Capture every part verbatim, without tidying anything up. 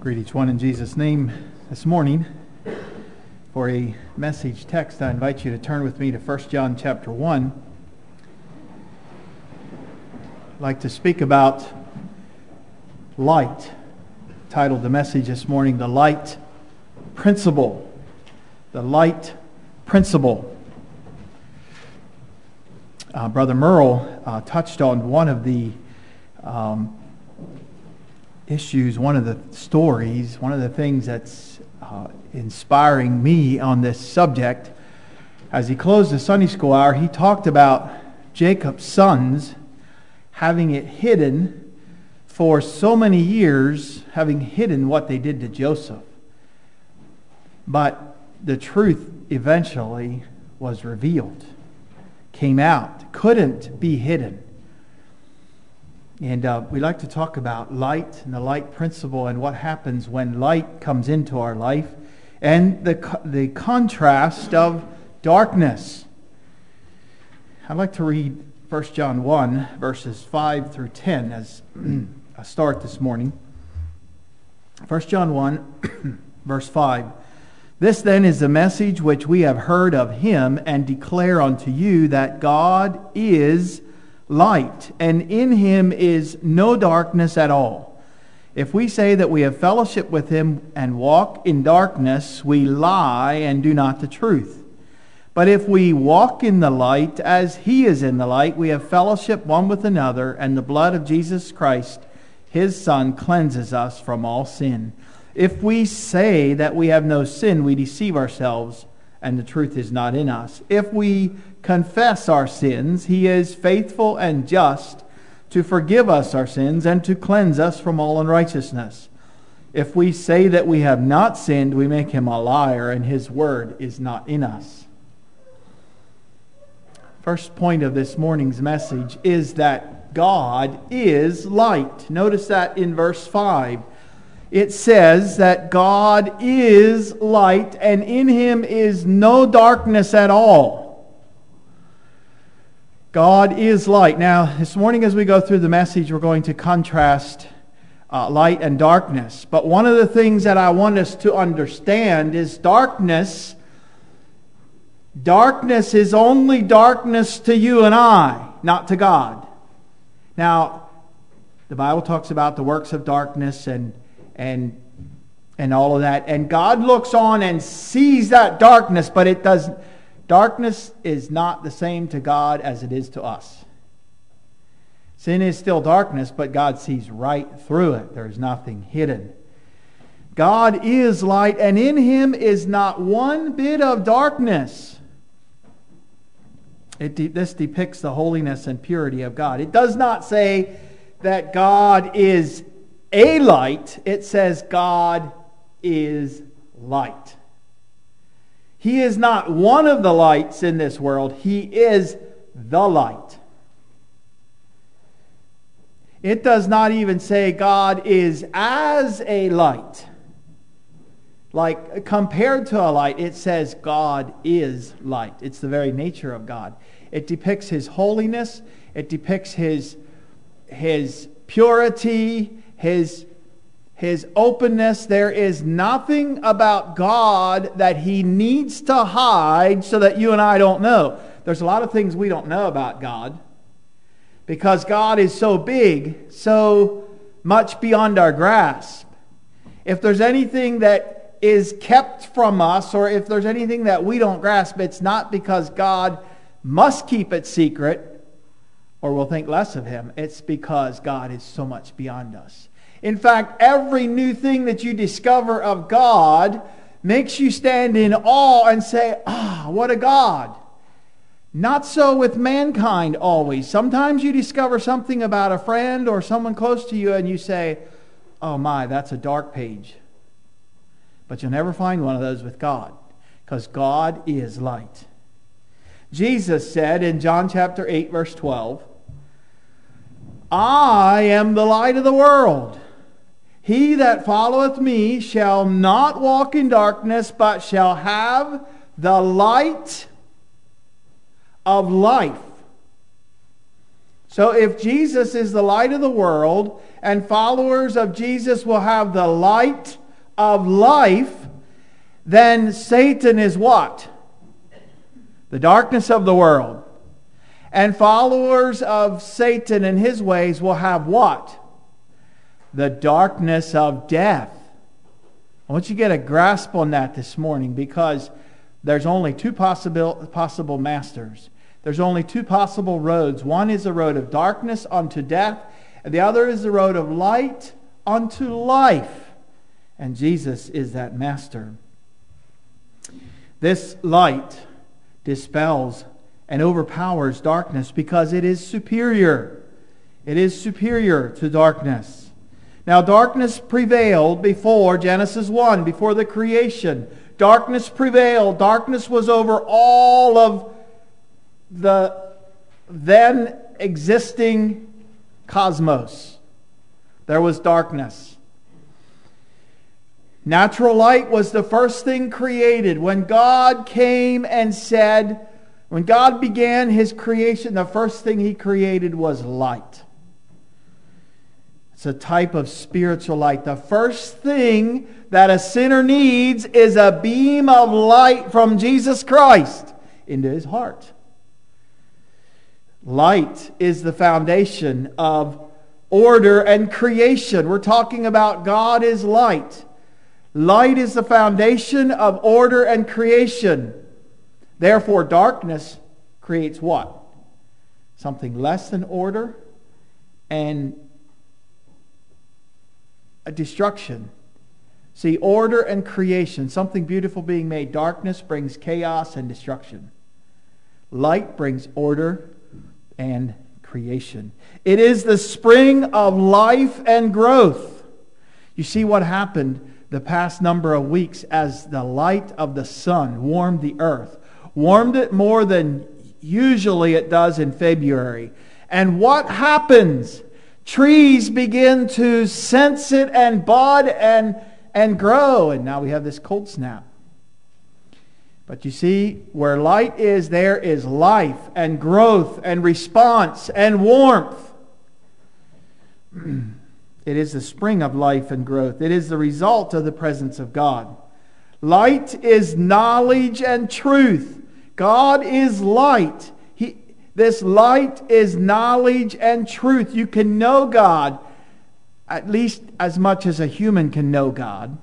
Greet each one in Jesus' name this morning. For a message text, I invite you to turn with me to First John chapter one. I'd like to speak about light. Titled the message this morning, The Light Principle. The Light Principle. Uh, Brother Merle uh, touched on one of the um, issues, one of the stories, one of the things that's uh, inspiring me on this subject. As he closed the Sunday school hour, he talked about Jacob's sons having it hidden for so many years, having hidden what they did to Joseph. But the truth eventually was revealed, came out, couldn't be hidden. And uh, we like to talk about light and the light principle and what happens when light comes into our life and the the contrast of darkness. I'd like to read First John one, verses five through ten as a start this morning. First John one, verse five. This then is the message which we have heard of him and declare unto you, that God is light, and in him is no darkness at all. If we say that we have fellowship with him and walk in darkness, we lie and do not the truth. But if we walk in the light as he is in the light, we have fellowship one with another, and the blood of Jesus Christ, his Son, cleanses us from all sin. If we say that we have no sin, we deceive ourselves, and the truth is not in us. If we confess our sins, he is faithful and just to forgive us our sins and to cleanse us from all unrighteousness. If we say that we have not sinned, we make him a liar, and his word is not in us. First point of this morning's message is that God is light. Notice that in verse five. It says that God is light, and in him is no darkness at all. God is light. Now, this morning as we go through the message, we're going to contrast uh, light and darkness. But one of the things that I want us to understand is darkness. Darkness is only darkness to you and I, not to God. Now, the Bible talks about the works of darkness and and and all of that. And God looks on and sees that darkness, but it doesn't. Darkness is not the same to God as it is to us. Sin is still darkness, but God sees right through it. There's nothing hidden. God is light, and in him is not one bit of darkness. It de- this depicts the holiness and purity of God. It does not say that God is a light. It says God is light. He is not one of the lights in this world. He is the light. It does not even say God is as a light. Like compared to a light, it says God is light. It's the very nature of God. It depicts his holiness. It depicts his, his purity, his His openness. There is nothing about God that he needs to hide so that you and I don't know. There's a lot of things we don't know about God because God is so big, so much beyond our grasp. If there's anything that is kept from us, or if there's anything that we don't grasp, it's not because God must keep it secret or we'll think less of him. It's because God is so much beyond us. In fact, every new thing that you discover of God makes you stand in awe and say, ah, what a God. Not so with mankind always. Sometimes you discover something about a friend or someone close to you and you say, oh my, that's a dark page. But you'll never find one of those with God, because God is light. Jesus said in John chapter eight, verse twelve, I am the light of the world. He that followeth me shall not walk in darkness, but shall have the light of life. So if Jesus is the light of the world, and followers of Jesus will have the light of life, then Satan is what? The darkness of the world. And followers of Satan and his ways will have what? The darkness of death. I want you to get a grasp on that this morning, because there's only two possible, possible masters. There's only two possible roads. One is the road of darkness unto death, and the other is the road of light unto life. And Jesus is that master. This light dispels and overpowers darkness because it is superior. It is superior to darkness. Now, darkness prevailed before Genesis one, before the creation. Darkness prevailed. Darkness was over all of the then existing cosmos. There was darkness. Natural light was the first thing created. When God came and said, when God began His creation, the first thing He created was light. It's a type of spiritual light. The first thing that a sinner needs is a beam of light from Jesus Christ into his heart. Light is the foundation of order and creation. We're talking about God is light. Light is the foundation of order and creation. Therefore, darkness creates what? Something less than order and a destruction. See, order and creation, something beautiful being made. Darkness brings chaos and destruction. Light brings order and creation. It is the spring of life and growth. You see what happened the past number of weeks as the light of the sun warmed the earth. Warmed it more than usually it does in February. And what happens? Trees begin to sense it and bud and, and grow. And now we have this cold snap. But you see, where light is, there is life and growth and response and warmth. It is the spring of life and growth. It is the result of the presence of God. Light is knowledge and truth. God is light. He, this light is knowledge and truth. You can know God at least as much as a human can know God.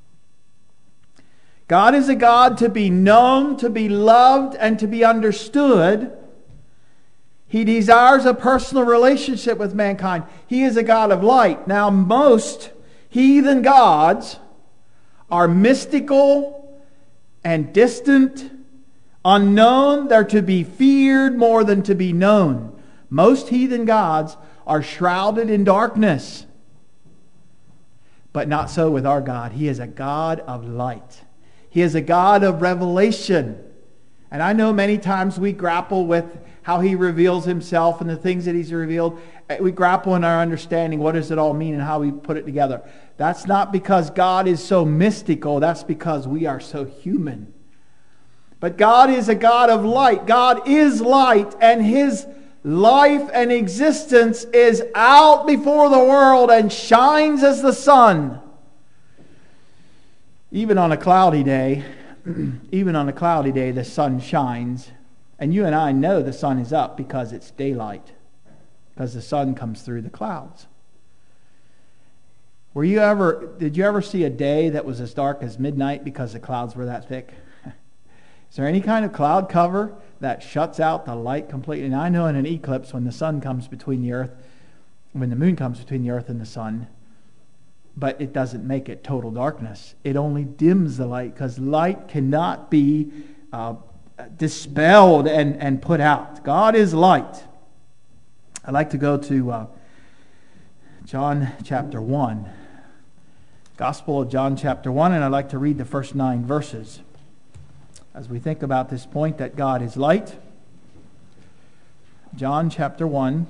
God is a God to be known, to be loved, and to be understood. He desires a personal relationship with mankind. He is a God of light. Now, most heathen gods are mystical and distant, unknown. They're to be feared more than to be known. Most heathen gods are shrouded in darkness. But not so with our God. He is a God of light. He is a God of revelation. And I know many times we grapple with how He reveals Himself and the things that He's revealed. We grapple in our understanding, what does it all mean and how we put it together. That's not because God is so mystical. That's because we are so human. But God is a God of light. God is light, and His life and existence is out before the world and shines as the sun. Even on a cloudy day, even on a cloudy day, the sun shines. And you and I know the sun is up because it's daylight. Because the sun comes through the clouds. Were you ever, did you ever see a day that was as dark as midnight because the clouds were that thick? Is there any kind of cloud cover that shuts out the light completely? And I know in an eclipse, when the sun comes between the earth, when the moon comes between the earth and the sun, but it doesn't make it total darkness. It only dims the light, because light cannot be uh, dispelled and, and put out. God is light. I'd like to go to uh, John chapter one. Gospel of John chapter one, and I'd like to read the first nine verses as we think about this point that God is light. John chapter one.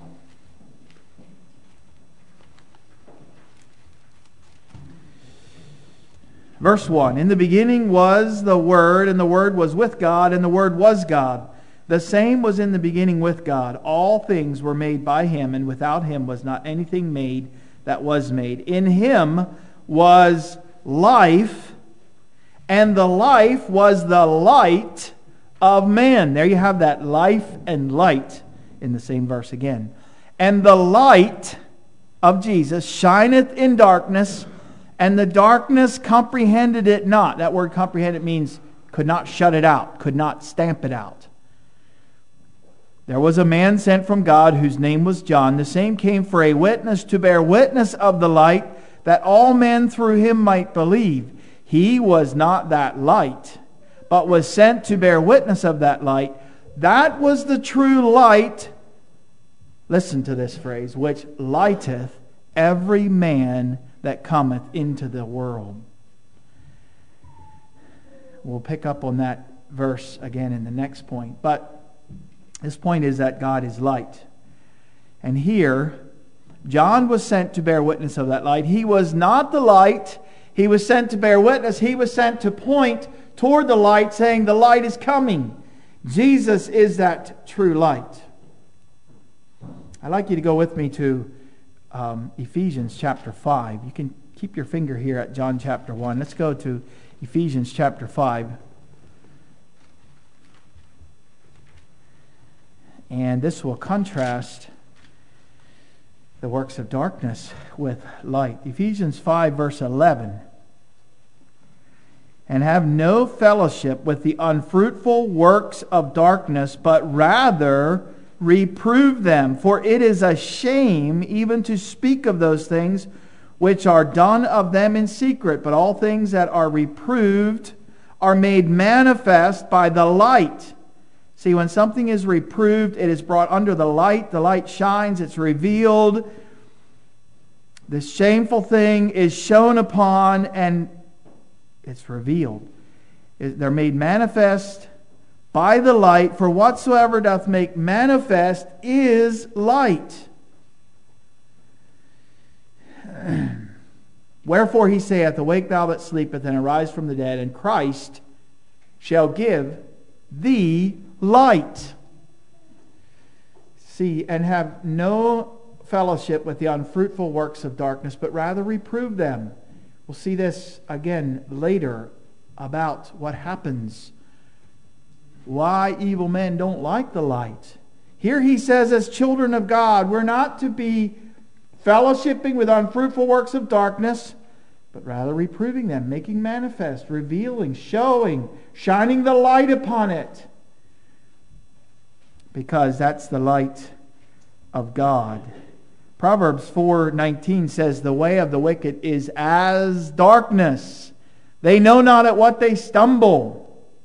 Verse one, in the beginning was the Word, and the Word was with God, and the Word was God. The same was in the beginning with God. All things were made by Him, and without Him was not anything made that was made. In Him was life, and the life was the light of men. There you have that, life and light, in the same verse again. And the light of Jesus shineth in darkness, and the darkness comprehended it not. That word comprehended means could not shut it out, could not stamp it out. There was a man sent from God whose name was John. The same came for a witness, to bear witness of the light, that all men through him might believe. He was not that light, but was sent to bear witness of that light. That was the true light, listen to this phrase, which lighteth every man that cometh into the world. We'll pick up on that verse again in the next point. But this point is that God is light. And here, John was sent to bear witness of that light. He was not the light. He was sent to bear witness. He was sent to point toward the light, saying the light is coming. Jesus is that true light. I'd like you to go with me to um, Ephesians chapter five. You can keep your finger here at John chapter one. Let's go to Ephesians chapter five. And this will contrast the works of darkness with light. Ephesians five verse eleven. And have no fellowship with the unfruitful works of darkness, but rather reprove them. For it is a shame even to speak of those things which are done of them in secret. But all things that are reproved are made manifest by the light. See, when something is reproved, it is brought under the light. The light shines, it's revealed. The shameful thing is shown upon and it's revealed. They're made manifest by the light, for whatsoever doth make manifest is light. Wherefore he saith, awake thou that sleepeth, and arise from the dead, and Christ shall give thee light. See, and have no fellowship with the unfruitful works of darkness, but rather reprove them. We'll see this again later about what happens, why evil men don't like the light. Here he says, as children of God, we're not to be fellowshipping with unfruitful works of darkness, but rather reproving them, making manifest, revealing, showing, shining the light upon it. Because that's the light of God. Proverbs four nineteen says, the way of the wicked is as darkness. They know not at what they stumble.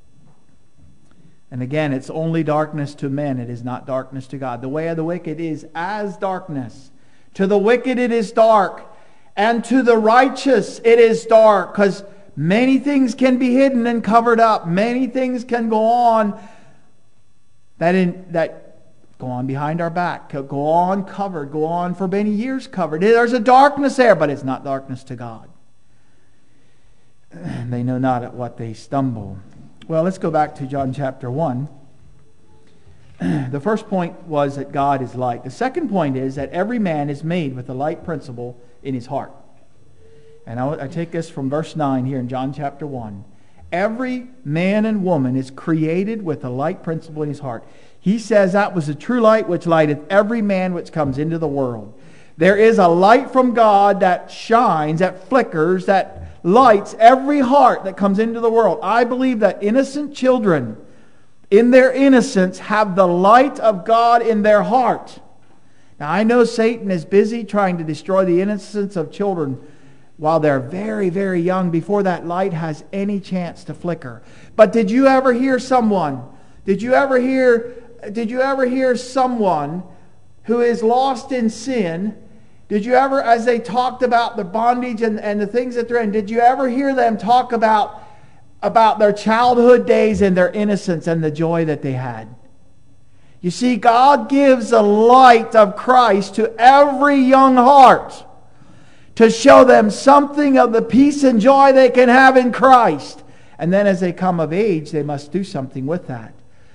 And again, it's only darkness to men. It is not darkness to God. The way of the wicked is as darkness. To the wicked it is dark. And to the righteous it is dark. Because many things can be hidden and covered up. Many things can go on that in that go on behind our back. Go on covered. Go on for many years covered. There's a darkness there, but it's not darkness to God. They know not at what they stumble. Well, let's go back to John chapter one. The first point was that God is light. The second point is that every man is made with the light principle in his heart. And I, I take this from verse nine here in John chapter one. Every man and woman is created with the light principle in his heart. He says that was the true light which lighteth every man which comes into the world. There is a light from God that shines, that flickers, that lights every heart that comes into the world. I believe that innocent children, in their innocence, have the light of God in their heart. Now, I know Satan is busy trying to destroy the innocence of children while they're very, very young, before that light has any chance to flicker. But did you ever hear someone, did you ever hear, did you ever hear someone who is lost in sin? Did you ever, as they talked about the bondage and, and the things that they're in, did you ever hear them talk about, about their childhood days and their innocence and the joy that they had? You see, God gives the light of Christ to every young heart to show them something of the peace and joy they can have in Christ. And then as they come of age, they must do something with that.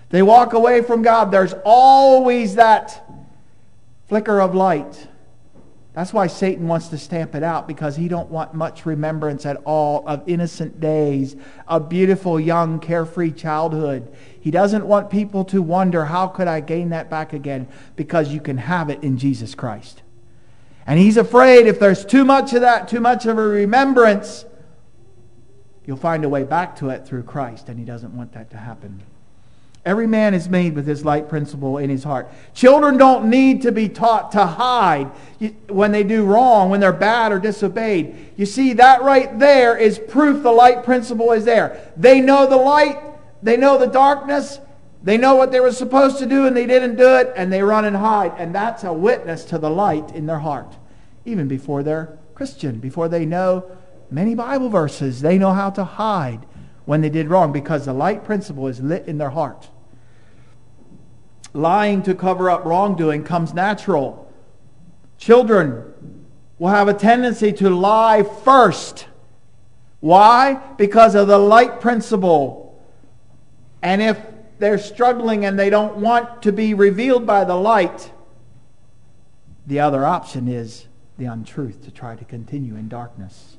They walk away from God. There's always that flicker of light. That's why Satan wants to stamp it out, because he don't want much remembrance at all of innocent days, of beautiful, young, carefree childhood. He doesn't want people to wonder, how could I gain that back again? Because you can have it in Jesus Christ. And he's afraid if there's too much of that, too much of a remembrance, you'll find a way back to it through Christ, and he doesn't want that to happen. Every man is made with this light principle in his heart. Children don't need to be taught to hide when they do wrong, when they're bad or disobeyed. You see, that right there is proof the light principle is there. They know the light, they know the darkness, they know what they were supposed to do and they didn't do it, and they run and hide. And that's a witness to the light in their heart. Even before they're Christian, before they know many Bible verses, they know how to hide when they did wrong, because the light principle is lit in their heart. Lying to cover up wrongdoing comes natural. Children will have a tendency to lie first. Why? Because of the light principle. And if they're struggling and they don't want to be revealed by the light, the other option is the untruth, to try to continue in darkness.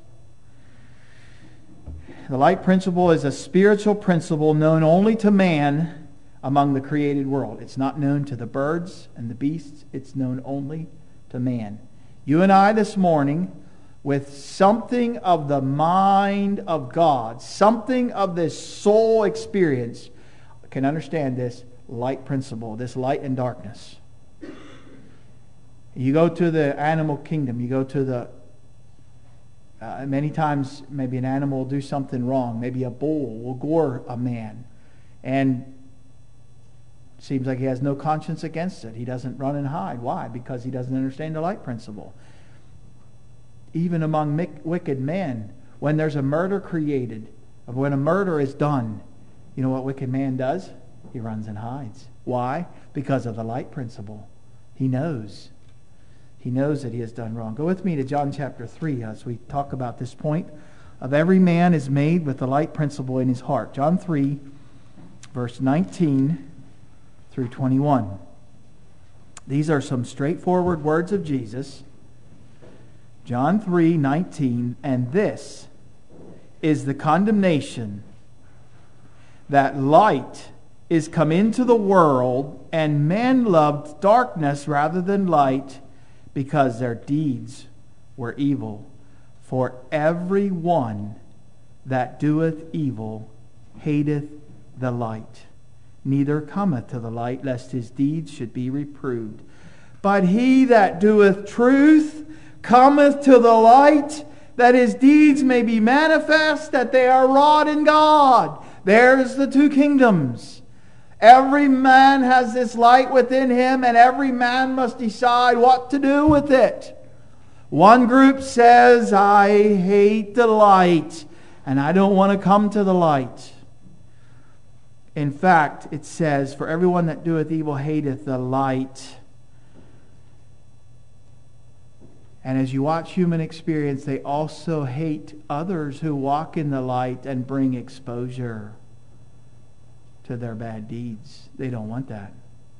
The light principle is a spiritual principle known only to man among the created world. It's not known to the birds and the beasts. It's known only to man. You and I this morning, with something of the mind of God, something of this soul experience, can understand this light principle, this light and darkness. You go to the animal kingdom, you go to the uh, many times maybe an animal will do something wrong. Maybe a bull will gore a man, and seems like he has no conscience against it. He doesn't run and hide. Why? Because he doesn't understand the light principle. Even among wicked men, when there's a murder created, when a murder is done, you know what wicked man does? He runs and hides. Why? Because of the light principle. He knows. He knows that he has done wrong. Go with me to John chapter three as we talk about this point of every man is made with the light principle in his heart. John three, verse nineteen through twenty-one. These are some straightforward words of Jesus. John three nineteen, and this is the condemnation, that light is come into the world, and men loved darkness rather than light, because their deeds were evil. For every one that doeth evil hateth the light, neither cometh to the light, lest his deeds should be reproved. But he that doeth truth cometh to the light, that his deeds may be manifest, that they are wrought in God. There's the two kingdoms. Every man has this light within him, and every man must decide what to do with it. One group says, I hate the light, and I don't want to come to the light. In fact, it says, for everyone that doeth evil hateth the light. And as you watch human experience, they also hate others who walk in the light and bring exposure to their bad deeds. They don't want that.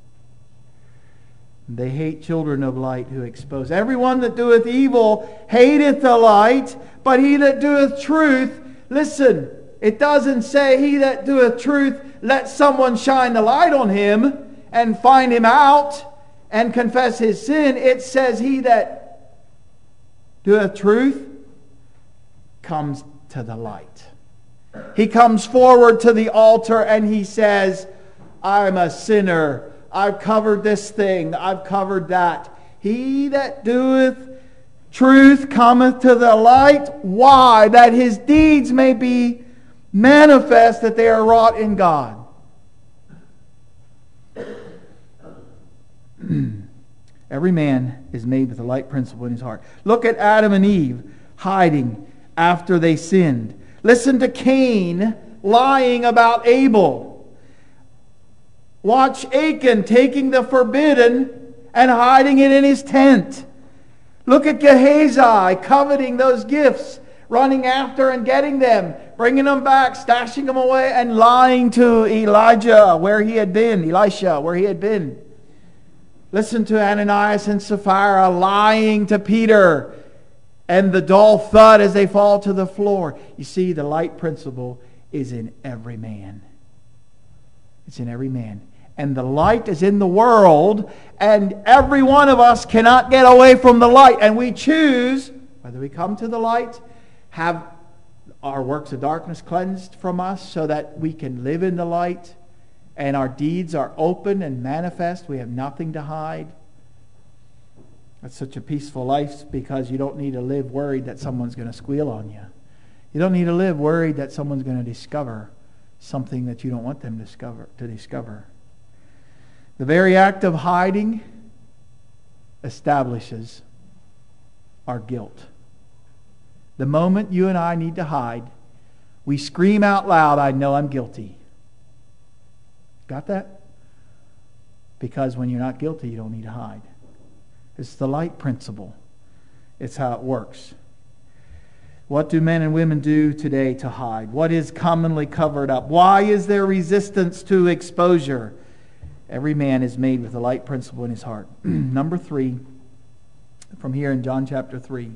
They hate children of light who expose. Everyone that doeth evil hateth the light, but he that doeth truth, listen, it doesn't say he that doeth truth, let someone shine the light on him and find him out and confess his sin. It says he that doeth truth comes to the light. He comes forward to the altar and he says, I'm a sinner. I've covered this thing. I've covered that. He that doeth truth cometh to the light. Why? That his deeds may be manifest, that they are wrought in God. Every man is made with the light principle in his heart. Look at Adam and Eve hiding after they sinned. Listen to Cain lying about Abel. Watch Achan taking the forbidden and hiding it in his tent. Look at Gehazi coveting those gifts running after and getting them, bringing them back, stashing them away, and lying to Elijah where he had been, Elisha where he had been. Listen to Ananias and Sapphira lying to Peter and the dull thud as they fall to the floor. You see, the light principle is in every man. It's in every man. And the light is in the world, and every one of us cannot get away from the light. And we choose whether we come to the light, have our works of darkness cleansed from us so that we can live in the light, and our deeds are open and manifest. We have nothing to hide. That's such a peaceful life because you don't need to live worried that someone's going to squeal on you. You don't need to live worried that someone's going to discover something that you don't want them to discover. To discover. The very act of hiding establishes our guilt. The moment you and I need to hide, we scream out loud, I know I'm guilty. Got that? Because when you're not guilty, you don't need to hide. It's the light principle. It's how it works. What do men and women do today to hide? What is commonly covered up? Why is there resistance to exposure? Every man is made with the light principle in his heart. Number three, from here in John chapter three.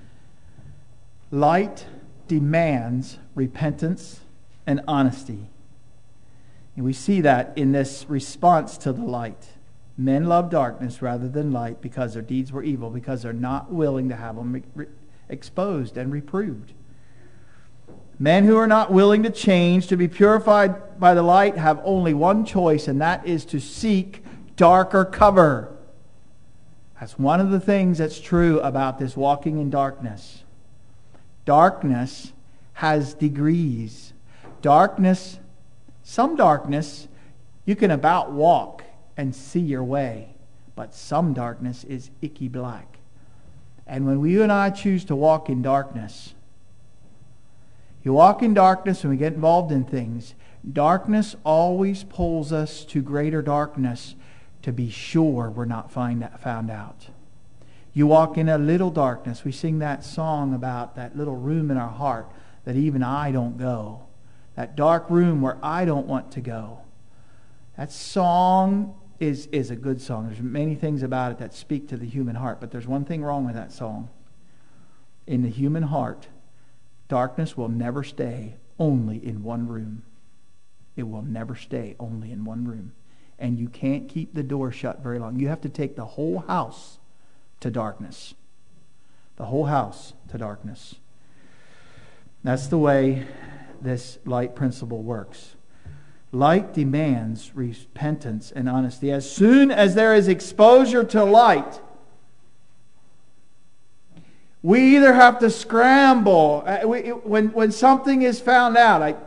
Light demands repentance and honesty. And we see that in this response to the light. Men love darkness rather than light because their deeds were evil, because they're not willing to have them re- exposed and reproved. Men who are not willing to change, to be purified by the light, have only one choice, and that is to seek darker cover. That's one of the things that's true about this walking in darkness. Darkness has degrees. Darkness, some darkness, you can about walk and see your way. But some darkness is icky black. And when you and I choose to walk in darkness, you walk in darkness when we get involved in things. Darkness always pulls us to greater darkness to be sure we're not find, found out. You walk in a little darkness. We sing that song about that little room in our heart that even I don't go. That dark room where I don't want to go. That song is, is a good song. There's many things about it that speak to the human heart. But there's one thing wrong with that song. In the human heart, darkness will never stay only in one room. It will never stay only in one room. And you can't keep the door shut very long. You have to take the whole house to darkness. The whole house to darkness. That's the way this light principle works. Light demands repentance and honesty. As soon as there is exposure to light, we either have to scramble. When, when something is found out, I,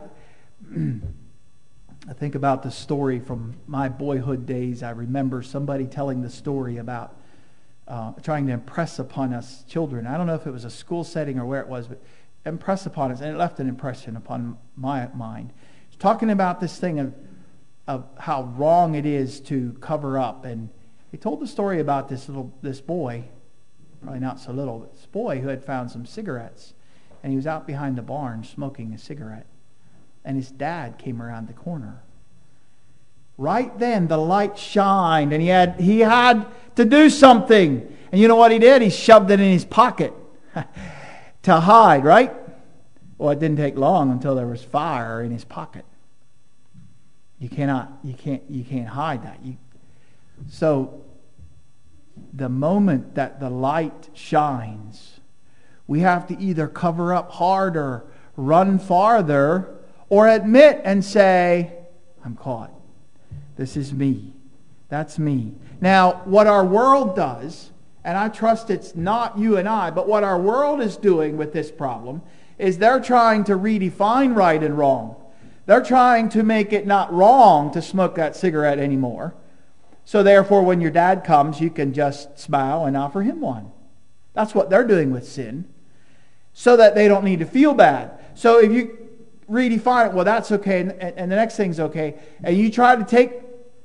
I think about the story from my boyhood days. I remember somebody telling the story about uh, trying to impress upon us children. I don't know if it was a school setting or where it was, but impress upon us, and it left an impression upon my mind. It's talking about this thing of, of how wrong it is to cover up. And he told the story about this little this boy, probably not so little, but this boy who had found some cigarettes. And he was out behind the barn smoking a cigarette. And his dad came around the corner. Right then the light shined, and he had he had to do something. And you know what he did? He shoved it in his pocket to hide, right? Well, it didn't take long until there was fire in his pocket. You cannot you can't you can't hide that. You, so the moment that the light shines, we have to either cover up harder, run farther, or admit and say, I'm caught. This is me. That's me. Now, what our world does, and I trust it's not you and I, but what our world is doing with this problem is they're trying to redefine right and wrong. They're trying to make it not wrong to smoke that cigarette anymore. So therefore, when your dad comes, you can just smile and offer him one. That's what they're doing with sin. So that they don't need to feel bad. So if you redefine it, well, that's okay, and, and the next thing's okay, and you try to take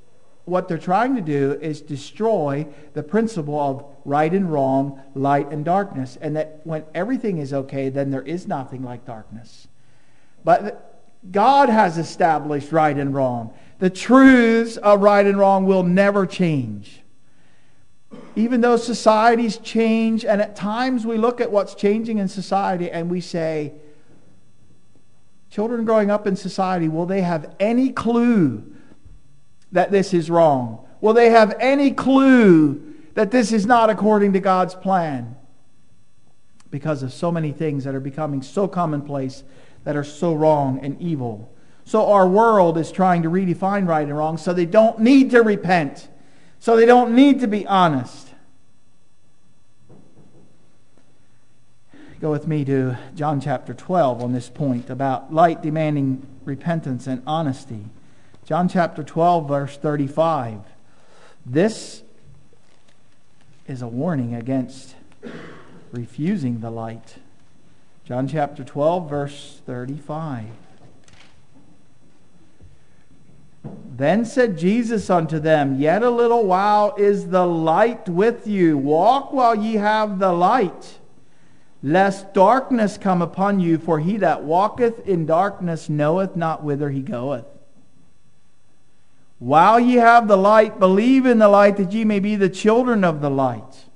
what they're trying to do is destroy the principle of right and wrong, light and darkness. And that when everything is okay, then there is nothing like darkness. But God has established right and wrong. The truths of right and wrong will never change. Even though societies change, and at times we look at what's changing in society and we say, children growing up in society, will they have any clue that this is wrong? Will they have any clue that this is not according to God's plan? Because of so many things that are becoming so commonplace, that are so wrong and evil. So our world is trying to redefine right and wrong so they don't need to repent. So they don't need to be honest. Go with me to John chapter twelve on this point about light demanding repentance and honesty. John chapter twelve, verse thirty-five. This is a warning against refusing the light. John chapter twelve, verse thirty-five. Then said Jesus unto them, Yet a little while is the light with you. Walk while ye have the light, lest darkness come upon you. For he that walketh in darkness knoweth not whither he goeth. While ye have the light, believe in the light, that ye may be the children of the light.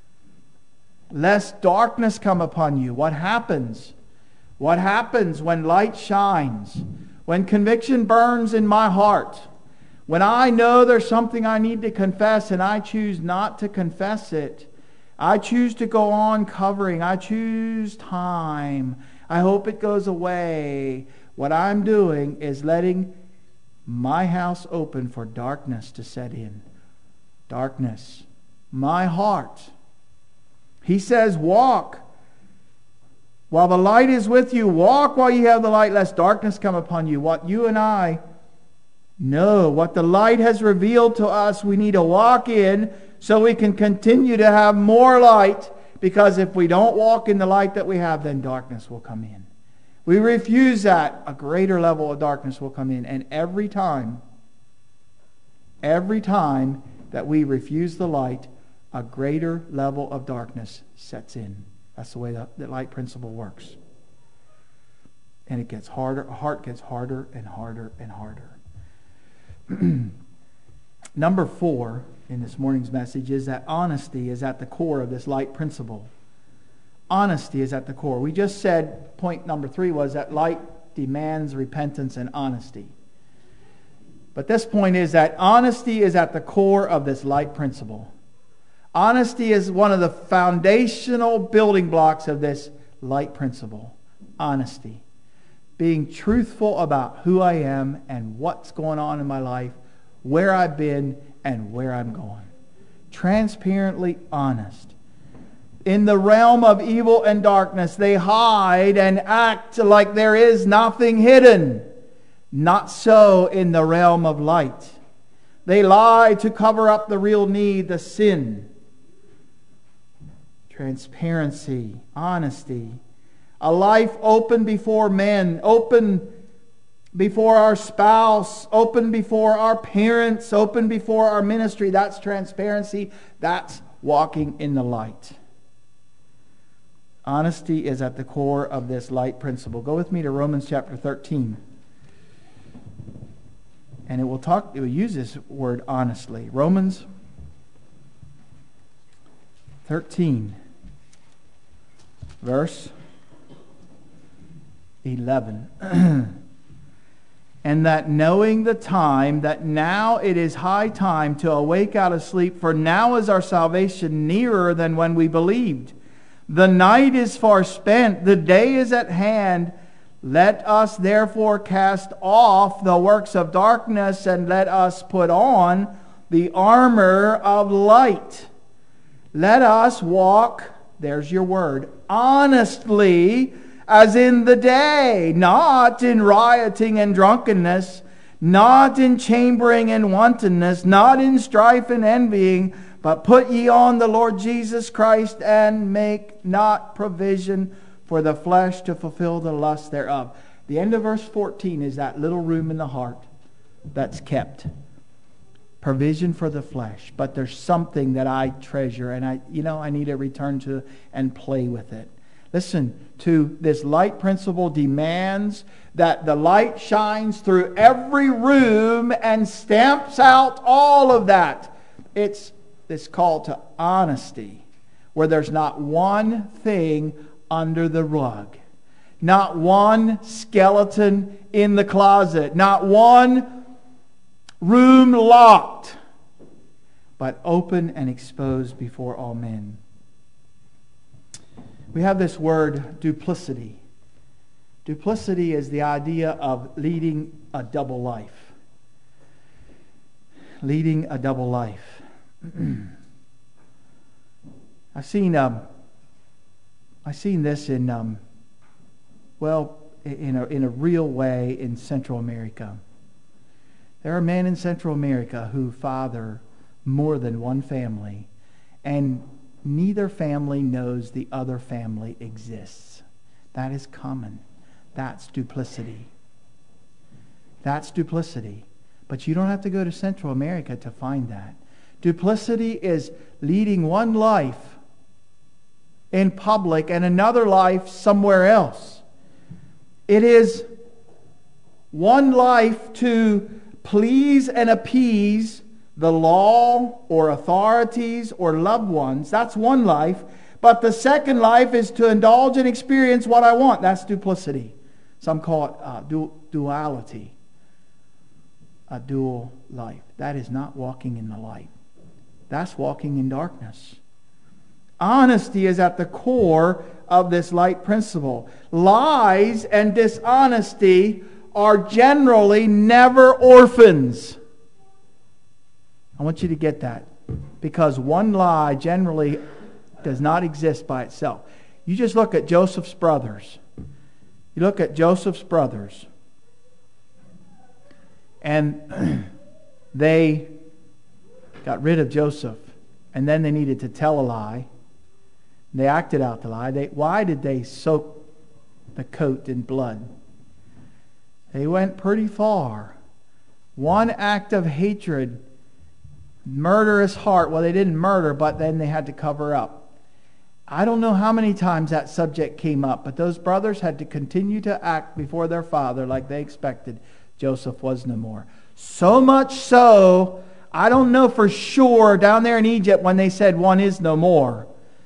Lest darkness come upon you. What happens? What happens when light shines? When conviction burns in my heart? When I know there's something I need to confess and I choose not to confess it? I choose to go on covering. I choose time. I hope it goes away. What I'm doing is letting my house open for darkness to set in. Darkness. My heart. He says, walk while the light is with you. Walk while you have the light, lest darkness come upon you. What you and I know, what the light has revealed to us, we need to walk in so we can continue to have more light. Because if we don't walk in the light that we have, then darkness will come in. We refuse that, a greater level of darkness will come in. And every time, every time that we refuse the light, a greater level of darkness sets in. That's the way the, the light principle works. And it gets harder, our heart gets harder and harder and harder. Number four in this morning's message is that honesty is at the core of this light principle. Honesty is at the core. We just said point number three was that light demands repentance and honesty. But this point is that honesty is at the core of this light principle. Honesty is one of the foundational building blocks of this light principle. Honesty. Being truthful about who I am and what's going on in my life, where I've been and where I'm going. Transparently honest. In the realm of evil and darkness, they hide and act like there is nothing hidden. Not so in the realm of light. They lie to cover up the real need, the sin. Transparency, honesty, a life open before men, open before our spouse, open before our parents, open before our ministry. That's transparency. That's walking in the light. Honesty is at the core of this light principle. Go with me to Romans chapter thirteen. And it will talk, it will use this word honestly. Romans thirteen. Verse eleven. And that knowing the time, that now it is high time to awake out of sleep, for now is our salvation nearer than when we believed. The night is far spent, the day is at hand. Let us therefore cast off the works of darkness, and let us put on the armor of light. Let us walk, there's your word, honestly, as in the day, not in rioting and drunkenness, not in chambering and wantonness, not in strife and envying, but put ye on the Lord Jesus Christ, and make not provision for the flesh to fulfill the lust thereof. The end of verse fourteen is that little room in the heart that's kept. provision for the flesh, but there's something that I treasure, and I, you know, I need to return to and play with it. Listen, to this light principle demands that the light shines through every room and stamps out all of that. It's this call to honesty, where there's not one thing under the rug, not one skeleton in the closet, not one room locked, but open and exposed before all men. We have this word duplicity. Duplicity is the idea of leading a double life. Leading a double life. I've seen um, I've seen this in um, well in a in a real way in Central America. There are men in Central America who father more than one family, and neither family knows the other family exists. That is common. That's duplicity. That's duplicity. But you don't have to go to Central America to find that. Duplicity is leading one life in public and another life somewhere else. It is one life to please and appease the law or authorities or loved ones. That's one life. But the second life is to indulge and experience what I want. That's duplicity. Some call it uh, du- duality. A dual life. That is not walking in the light. That's walking in darkness. Honesty is at the core of this light principle. Lies and dishonesty are generally never orphans. I want you to get that. Because one lie generally does not exist by itself. You just look at Joseph's brothers. You look at Joseph's brothers. And they got rid of Joseph. And then they needed to tell a lie. They acted out the lie. They, why did they soak the coat in blood? They went pretty far. One act of hatred, murderous heart. Well, they didn't murder, but then they had to cover up. I don't know how many times that subject came up, but those brothers had to continue to act before their father like they expected. Joseph was no more. So much so, I don't know for sure down there in Egypt when they said one is no more.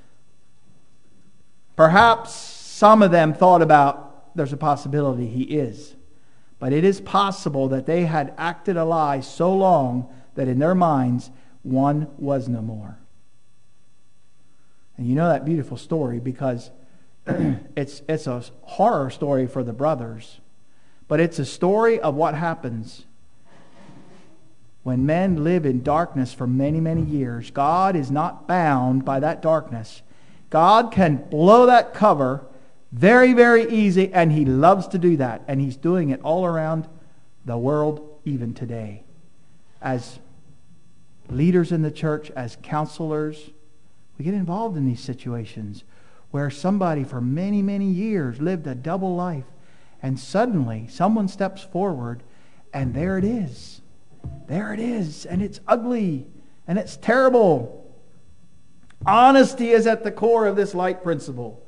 Perhaps some of them thought about there's a possibility he is. But it is possible that they had acted a lie so long that in their minds, one was no more. And you know that beautiful story because it's it's a horror story for the brothers. But it's a story of what happens when men live in darkness for many, many years. God is not bound by that darkness. God can blow that cover very, very easy, and He loves to do that. And He's doing it all around the world even today. As leaders in the church, as counselors, we get involved in these situations where somebody for many, many years lived a double life, and suddenly someone steps forward and there it is. There it is. And it's ugly. And it's terrible. Honesty is at the core of this light principle.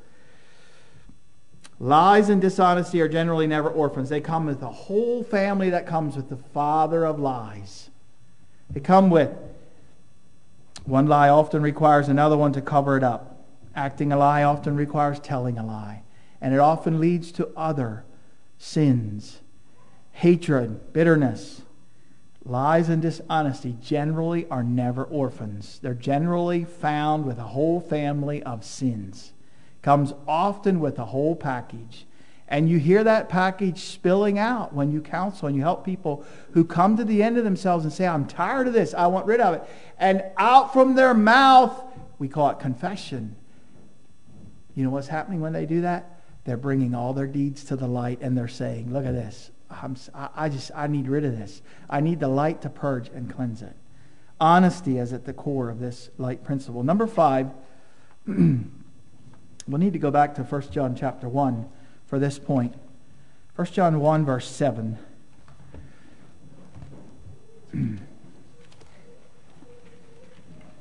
Lies and dishonesty are generally never orphans. They come with the whole family that comes with the father of lies. They come with one lie often requires another one to cover it up. Acting a lie often requires telling a lie. And it often leads to other sins. Hatred, bitterness, lies and dishonesty generally are never orphans. They're generally found with a whole family of sins. Comes often with a whole package. And you hear that package spilling out when you counsel and you help people who come to the end of themselves and say, I'm tired of this, I want rid of it. And out from their mouth, we call it confession. You know what's happening when they do that? They're bringing all their deeds to the light and they're saying, look at this. I'm, I just, I need rid of this. I need the light to purge and cleanse it. Honesty is at the core of this light principle. Number five, we'll need to go back to First John chapter one for this point. First John one verse seven.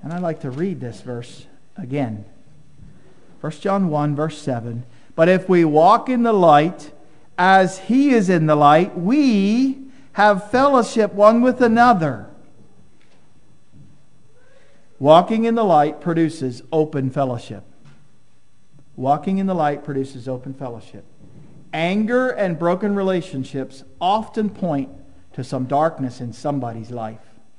And I'd like to read this verse again. First John one, verse seven. But if we walk in the light, as He is in the light, we have fellowship one with another. Walking in the light produces open fellowship. Walking in the light produces open fellowship. Anger and broken relationships often point to some darkness in somebody's life.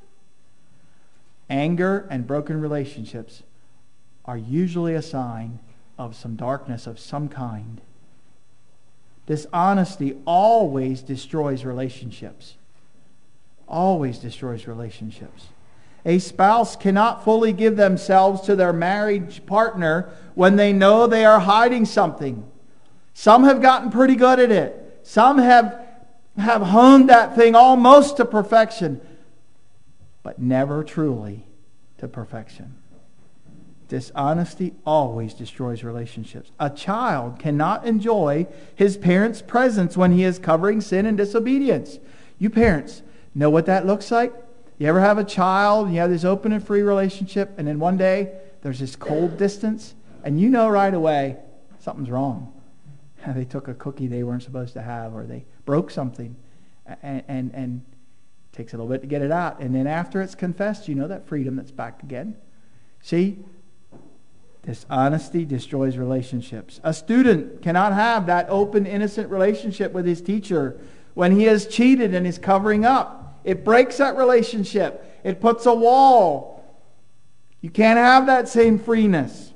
Anger and broken relationships are usually a sign of some darkness of some kind. Dishonesty always destroys relationships. Always destroys relationships. A spouse cannot fully give themselves to their married partner when they know they are hiding something. Some have gotten pretty good at it. Some have, have honed that thing almost to perfection, but never truly to perfection. Dishonesty always destroys relationships. A child cannot enjoy his parents' presence when he is covering sin and disobedience. You parents know what that looks like? You ever have a child, you have this open and free relationship, and then one day there's this cold distance, and you know right away something's wrong. They took a cookie they weren't supposed to have, or they broke something, and, and, and it takes a little bit to get it out. And then after it's confessed, you know that freedom that's back again. See? Dishonesty destroys relationships. A student cannot have that open, innocent relationship with his teacher when he has cheated and is covering up. It breaks that relationship. It puts a wall. You can't have that same freeness.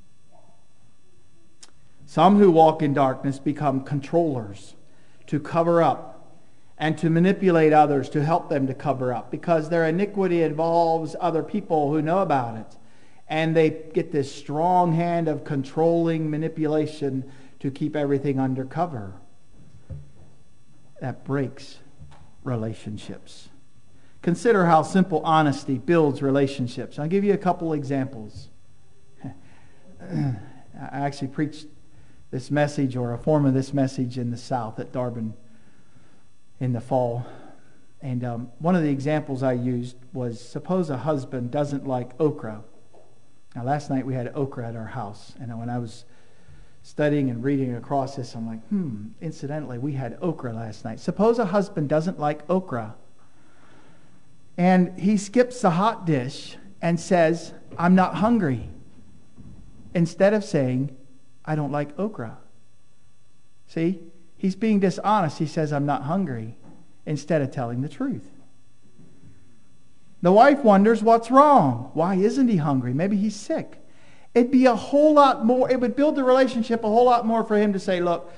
Some who walk in darkness become controllers to cover up and to manipulate others to help them to cover up because their iniquity involves other people who know about it. And they get this strong hand of controlling manipulation to keep everything under cover. That breaks relationships. Consider how simple honesty builds relationships. I'll give you a couple examples. I actually preached this message or a form of this message in the South at Darbin in the fall. And um, one of the examples I used was, suppose a husband doesn't like okra. Now, last night we had okra at our house, and when I was studying and reading across this, I'm like, hmm, incidentally, we had okra last night. Suppose a husband doesn't like okra, and he skips the hot dish and says, I'm not hungry, instead of saying, I don't like okra. See, he's being dishonest. He says, I'm not hungry, instead of telling the truth. The wife wonders what's wrong. Why isn't he hungry? Maybe he's sick. It'd be a whole lot more, it would build the relationship a whole lot more for him to say, look,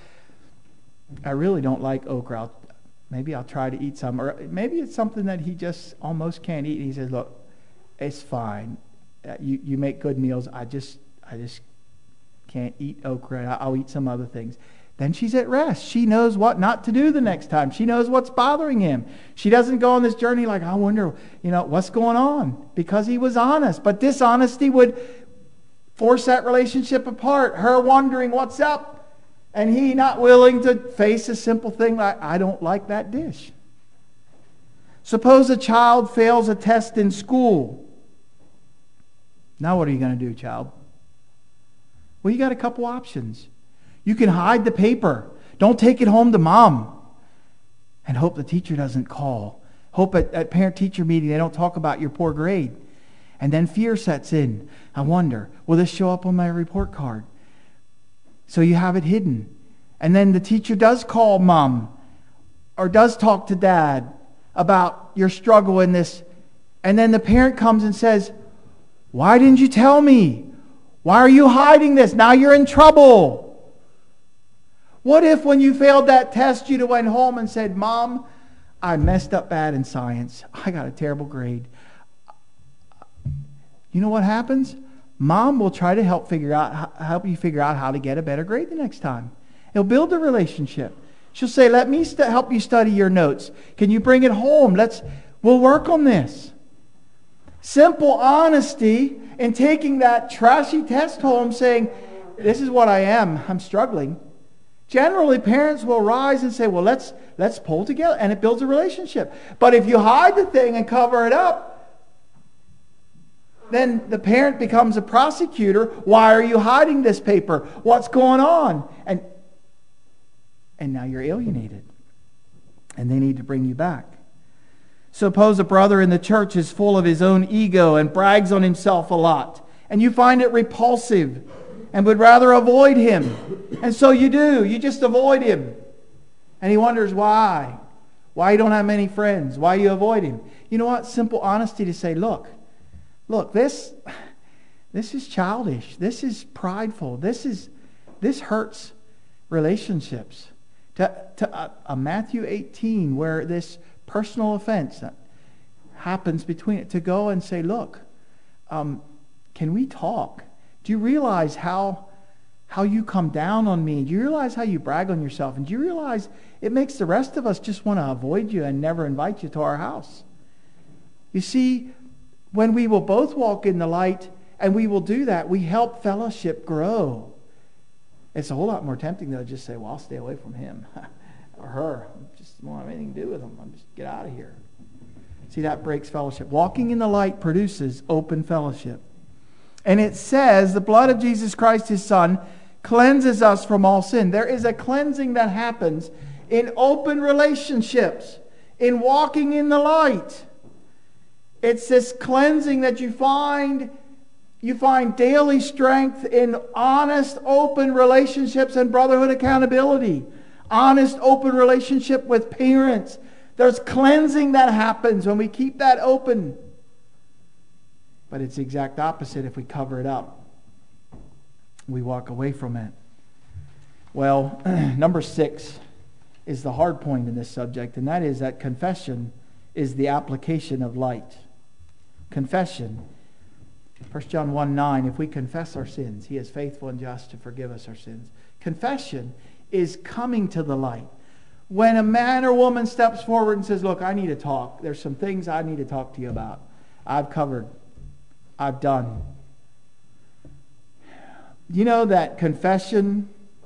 I really don't like okra. I'll, maybe I'll try to eat some. Or maybe it's something that he just almost can't eat. And he says, look, it's fine. Uh, you, you make good meals. I just, I just can't eat okra. I'll eat some other things. Then she's at rest. She knows what not to do the next time. She knows what's bothering him. She doesn't go on this journey like, I wonder, you know, what's going on? Because he was honest. But dishonesty would force that relationship apart. Her wondering what's up, and he not willing to face a simple thing like, I don't like that dish. Suppose a child fails a test in school. Now what are you going to do, child? Well, you got a couple options. You can hide the paper. Don't take it home to mom. And hope the teacher doesn't call. Hope at, at parent-teacher meeting they don't talk about your poor grade. And then fear sets in. I wonder, will this show up on my report card? So you have it hidden. And then the teacher does call mom or does talk to dad about your struggle in this. And then the parent comes and says, why didn't you tell me? Why are you hiding this? Now you're in trouble. What if when you failed that test, you'd have went home and said, Mom, I messed up bad in science. I got a terrible grade. You know what happens? Mom will try to help figure out help you figure out how to get a better grade the next time. It'll build a relationship. She'll say, let me st- help you study your notes. Can you bring it home? Let's we'll work on this. Simple honesty in taking that trashy test home saying, this is what I am. I'm struggling. Generally, parents will rise and say, well, let's let's pull together, and it builds a relationship. But if you hide the thing and cover it up, then the parent becomes a prosecutor. Why are you hiding this paper? What's going on? And, and now you're alienated. And they need to bring you back. Suppose a brother in the church is full of his own ego and brags on himself a lot, and you find it repulsive and would rather avoid him. And so you do. You just avoid him. And he wonders why. Why you don't have many friends. Why you avoid him. You know what? Simple honesty to say, look, look, this, this is childish. This is prideful. This is, this hurts relationships. To, to a, a Matthew eighteen, where this personal offense happens between it, to go and say, look, um, can we talk? Do you realize how how you come down on me? Do you realize how you brag on yourself? And do you realize it makes the rest of us just want to avoid you and never invite you to our house? You see, when we will both walk in the light and we will do that, we help fellowship grow. It's a whole lot more tempting, though, to just say, well, I'll stay away from him or her. I just don't have anything to do with them. I'll just get out of here. See, that breaks fellowship. Walking in the light produces open fellowship. And it says the blood of Jesus Christ, His Son, cleanses us from all sin. There is a cleansing that happens in open relationships, in walking in the light. It's this cleansing that you find, you find daily strength in honest, open relationships and brotherhood accountability. Honest, open relationship with parents. There's cleansing that happens when we keep that open. But it's the exact opposite if we cover it up. We walk away from it. Well, number six is the hard point in this subject, and that is that confession is the application of light. Confession. First John one nine, if we confess our sins, He is faithful and just to forgive us our sins. Confession is coming to the light. When a man or woman steps forward and says, look, I need to talk. There's some things I need to talk to you about. I've covered. I've done. You know that confession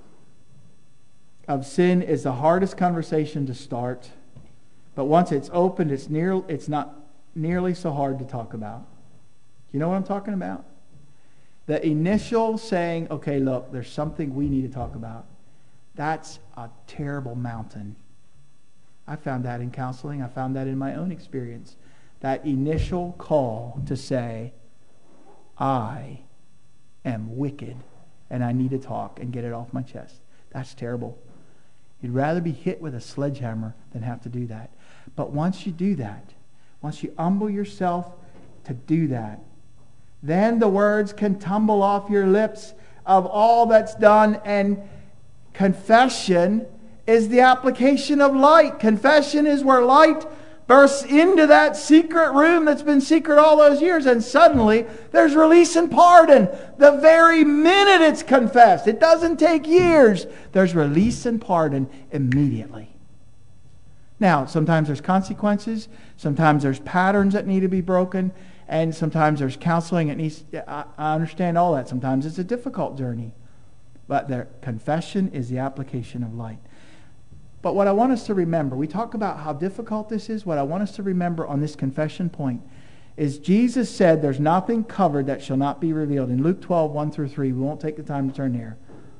of sin is the hardest conversation to start. But once it's opened, it's near, it's not nearly so hard to talk about. You know what I'm talking about? The initial saying, okay, look, there's something we need to talk about. That's a terrible mountain. I found that in counseling. I found that in my own experience. That initial call to say, I am wicked and I need to talk and get it off my chest. That's terrible. You'd rather be hit with a sledgehammer than have to do that. But once you do that, once you humble yourself to do that, then the words can tumble off your lips of all that's done. And confession is the application of light. Confession is where light bursts into that secret room that's been secret all those years, and suddenly there's release and pardon. The very minute it's confessed, it doesn't take years. There's release and pardon immediately. Now, sometimes there's consequences. Sometimes there's patterns that need to be broken. And sometimes there's counseling that needs... I, I understand all that. Sometimes it's a difficult journey. But the confession is the application of light. But what I want us to remember, we talk about how difficult this is. What I want us to remember on this confession point is Jesus said there's nothing covered that shall not be revealed. In Luke twelve, one through three, we won't take the time to turn there.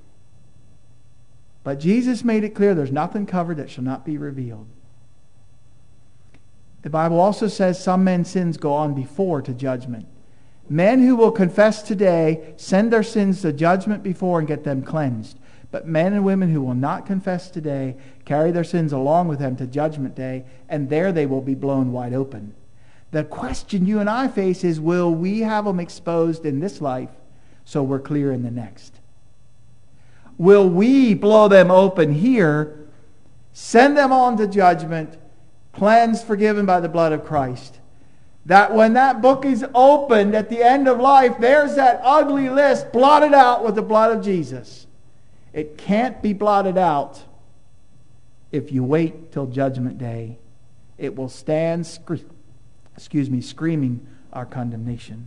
But Jesus made it clear there's nothing covered that shall not be revealed. The Bible also says some men's sins go on before to judgment. Men who will confess today send their sins to judgment before and get them cleansed. But men and women who will not confess today carry their sins along with them to judgment day, and there they will be blown wide open. The question you and I face is, will we have them exposed in this life so we're clear in the next? Will we blow them open here, send them on to judgment, cleansed, forgiven by the blood of Christ? That when that book is opened at the end of life, there's that ugly list blotted out with the blood of Jesus. It can't be blotted out if you wait till judgment day. It will stand, scre- excuse me, screaming our condemnation.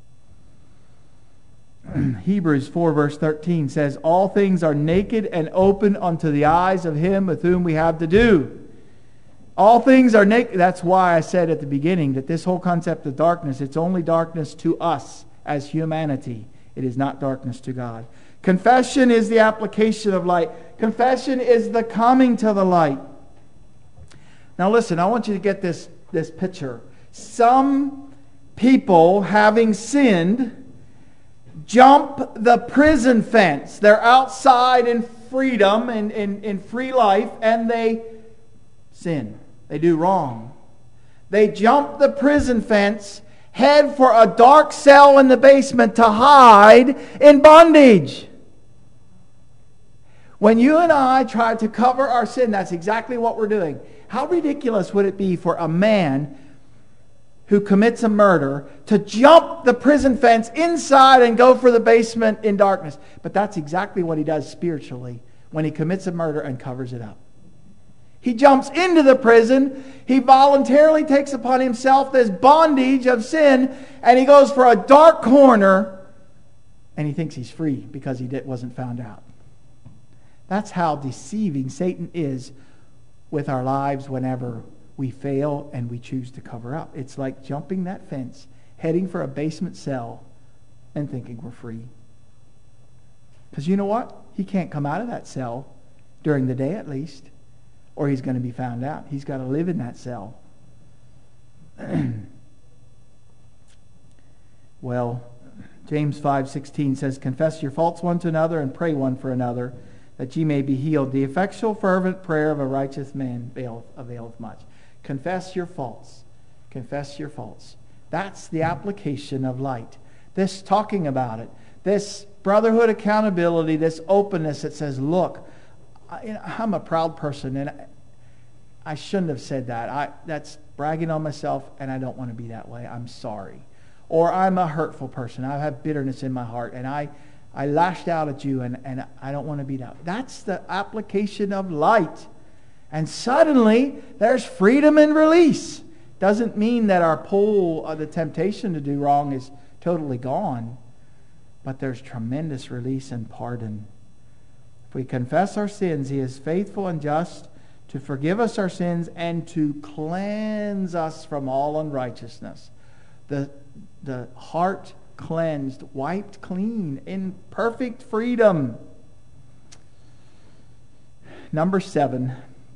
Hebrews four verse thirteen says, all things are naked and open unto the eyes of him with whom we have to do. All things are naked. That's why I said at the beginning that this whole concept of darkness, it's only darkness to us as humanity. It is not darkness to God. Confession is the application of light. Confession is the coming to the light. Now listen, I want you to get this, this picture. Some people, having sinned, jump the prison fence. They're outside in freedom and in, in free life, and they sin. They do wrong. They jump the prison fence, head for a dark cell in the basement to hide in bondage. When you and I try to cover our sin, that's exactly what we're doing. How ridiculous would it be for a man who commits a murder to jump the prison fence inside and go for the basement in darkness? But that's exactly what he does spiritually when he commits a murder and covers it up. He jumps into the prison. He voluntarily takes upon himself this bondage of sin, and he goes for a dark corner, and he thinks he's free because he did, wasn't found out. That's how deceiving Satan is with our lives whenever we fail and we choose to cover up. It's like jumping that fence, heading for a basement cell, and thinking we're free. Because you know what? He can't come out of that cell during the day at least, or he's going to be found out. He's got to live in that cell. Well, James five sixteen says, confess your faults one to another and pray one for another, that ye may be healed. The effectual fervent prayer of a righteous man availeth, availeth much. Confess your faults. Confess your faults. That's the application of light. This talking about it, this brotherhood accountability, this openness that says, look, I, I'm a proud person, and I shouldn't have said that. I, that's bragging on myself, and I don't want to be that way. I'm sorry. Or I'm a hurtful person. I have bitterness in my heart, and I, I lashed out at you, and, and I don't want to be that. That's the application of light. And suddenly, there's freedom and release. Doesn't mean that our pull of the temptation to do wrong is totally gone, but there's tremendous release and pardon. If we confess our sins, He is faithful and just to forgive us our sins and to cleanse us from all unrighteousness. The, the heart cleansed, wiped clean, in perfect freedom. Number seven,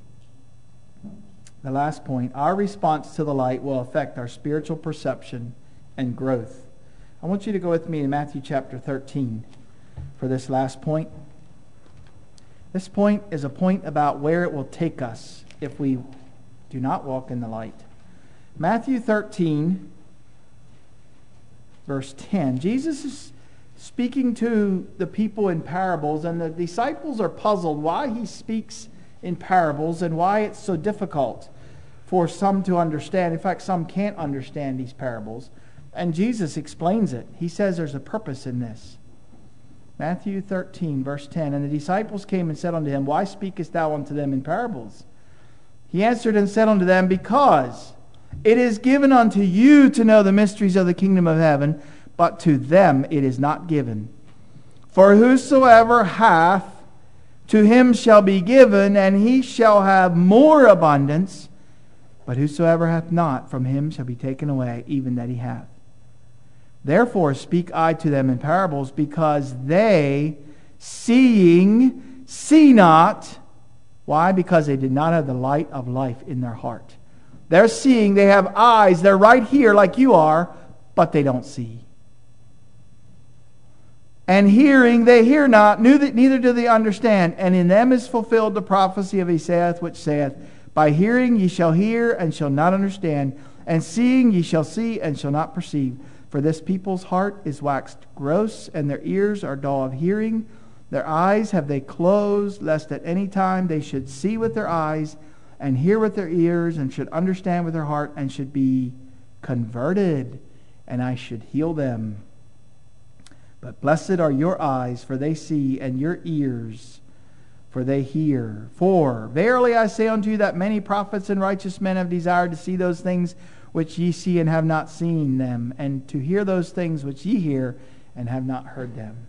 the last point, our response to the light will affect our spiritual perception and growth. I want you to go with me to Matthew chapter thirteen for this last point. This point is a point about where it will take us if we do not walk in the light. Matthew thirteen, verse ten. Jesus is speaking to the people in parables, and the disciples are puzzled why He speaks in parables and why it's so difficult for some to understand. In fact, some can't understand these parables. And Jesus explains it. He says there's a purpose in this. Matthew thirteen, verse ten. And the disciples came and said unto Him, why speakest thou unto them in parables? He answered and said unto them, because it is given unto you to know the mysteries of the kingdom of heaven, but to them it is not given. For whosoever hath, to him shall be given, and he shall have more abundance. But whosoever hath not, from him shall be taken away, even that he hath. Therefore speak I to them in parables, because they, seeing, see not. Why? Because they did not have the light of life in their heart. They're seeing, they have eyes, they're right here like you are, but they don't see. And hearing, they hear not, neither do they understand. And in them is fulfilled the prophecy of Esaias, which saith, by hearing ye shall hear, and shall not understand, and seeing ye shall see, and shall not perceive. For this people's heart is waxed gross, and their ears are dull of hearing. Their eyes have they closed, lest at any time they should see with their eyes, and hear with their ears, and should understand with their heart, and should be converted, and I should heal them. But blessed are your eyes, for they see, and your ears, for they hear. For verily I say unto you that many prophets and righteous men have desired to see those things which ye see and have not seen them, and to hear those things which ye hear and have not heard them.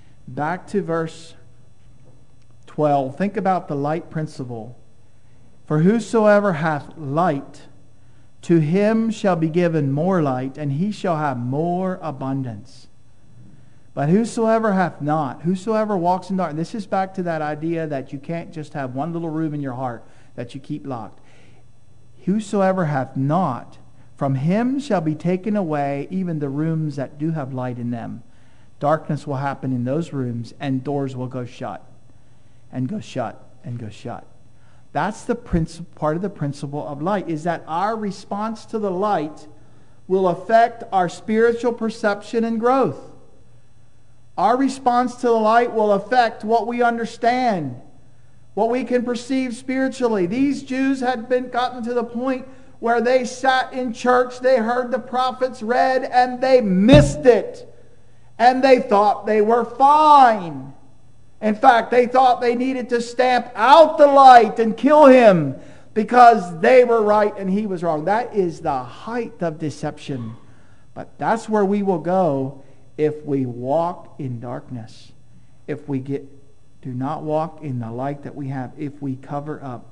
Back to verse twelve. Think about the light principle. For whosoever hath light, to him shall be given more light, and he shall have more abundance. But whosoever hath not, whosoever walks in darkness, this is back to that idea that you can't just have one little room in your heart that you keep locked. Whosoever hath not, from him shall be taken away even the rooms that do have light in them. Darkness will happen in those rooms, and doors will go shut, and go shut, and go shut. That's the principle, part of the principle of light, is that our response to the light will affect our spiritual perception and growth. Our response to the light will affect what we understand, what we can perceive spiritually. These Jews had been gotten to the point where they sat in church, they heard the prophets read, and they missed it. And they thought they were fine. In fact, they thought they needed to stamp out the light and kill him because they were right and he was wrong. That is the height of deception. But that's where we will go if we walk in darkness. If we get do not walk in the light that we have, if we cover up.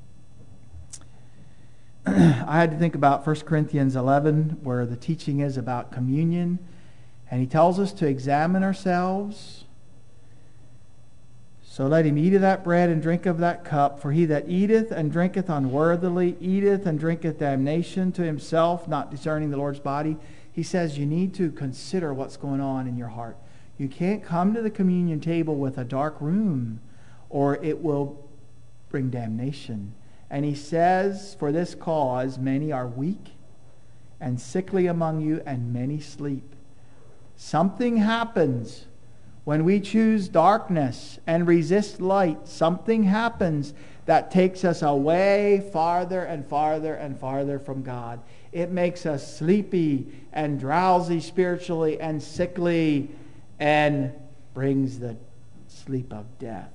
I had to think about First Corinthians eleven, where the teaching is about communion. And he tells us to examine ourselves. So let him eat of that bread and drink of that cup. For he that eateth and drinketh unworthily eateth and drinketh damnation to himself, not discerning the Lord's body. He says you need to consider what's going on in your heart. You can't come to the communion table with a dark room, or it will bring damnation. And he says, for this cause many are weak and sickly among you, and many sleep. Something happens when we choose darkness and resist light. Something happens that takes us away farther and farther and farther from God. It makes us sleepy and drowsy spiritually and sickly, and brings the sleep of death.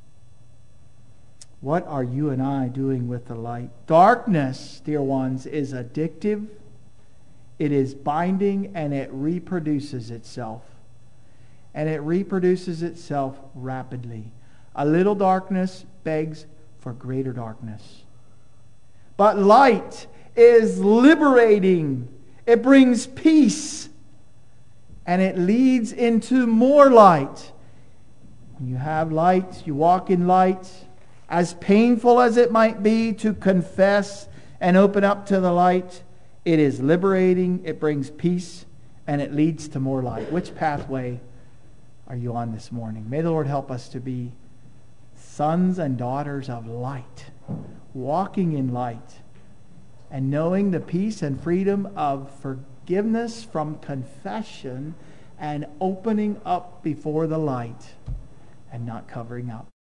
What are you and I doing with the light? Darkness, dear ones, is addictive. It is binding, and it reproduces itself. And it reproduces itself rapidly. A little darkness begs for greater darkness. But light is liberating. It brings peace. And it leads into more light. When you have light, you walk in light. As painful as it might be to confess and open up to the light, it is liberating, it brings peace, and it leads to more light. Which pathway are you on this morning? May the Lord help us to be sons and daughters of light, walking in light, and knowing the peace and freedom of forgiveness from confession and opening up before the light and not covering up.